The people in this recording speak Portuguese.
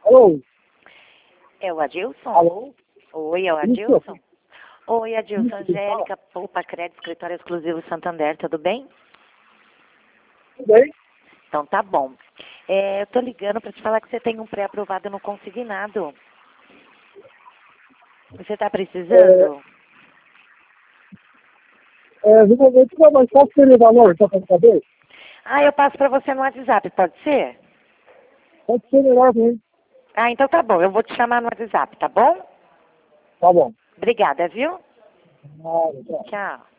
Alô? É o Adilson? Alô? Oi, é o Isso. Adilson? Oi, Adilson. Isso, Angélica, Poupa Crédito, Escritório Exclusivo Santander, tudo bem? Tudo bem? Então tá bom. Eu tô ligando para te falar que você tem um pré-aprovado no consignado. Você tá precisando? No momento não, mas qual seria o valor, só para saber? Eu passo para você no WhatsApp, pode ser? Pode ser melhor também. Então tá bom. Eu vou te chamar no WhatsApp, tá bom? Tá bom. Obrigada, viu? Nada, tchau. Tchau.